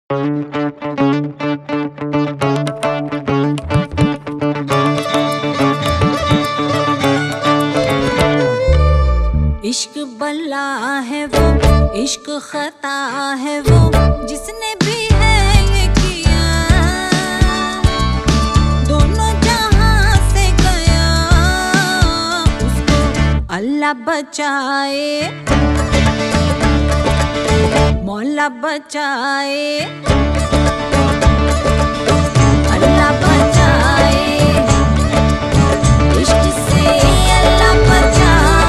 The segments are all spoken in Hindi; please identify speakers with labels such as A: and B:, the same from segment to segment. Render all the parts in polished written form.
A: इश्क बला है वो, इश्क खता है वो, जिसने भी है ये किया, दोनों जहां से गया, उसको अल्लाह बचाए, मौला बचाए, अल्लाह बचाए, इश्क से अल्लाह बचाए।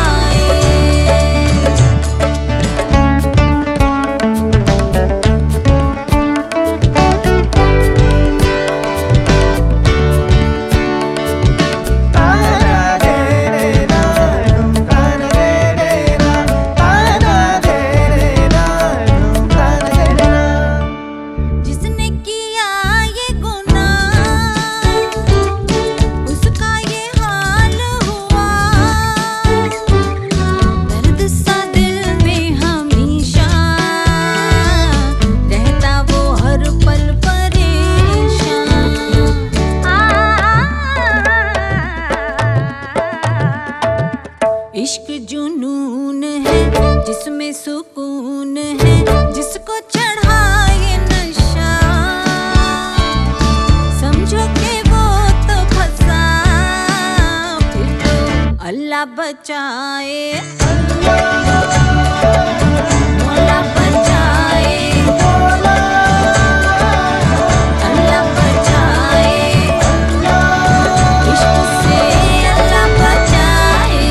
A: इश्क जुनून है जिसमें सुकून है, जिसको चढ़ा ये नशा, समझो कि वो तो फंसा, फिर तो अल्लाह बचाए, मौला बचाए, अल्लाह बचाए, इश्क से अल्लाह बचाए।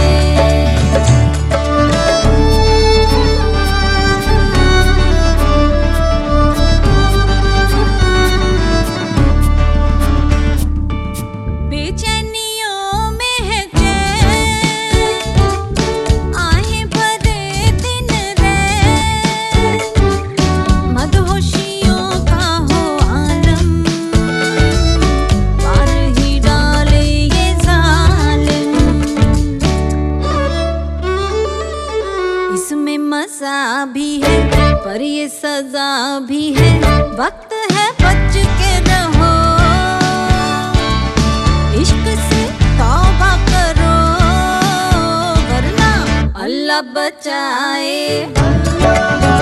A: मज़ा भी है पर ये सजा भी है, वक्त है बच के रहो, इश्क से तौबा करो, वरना अल्लाह बचाए।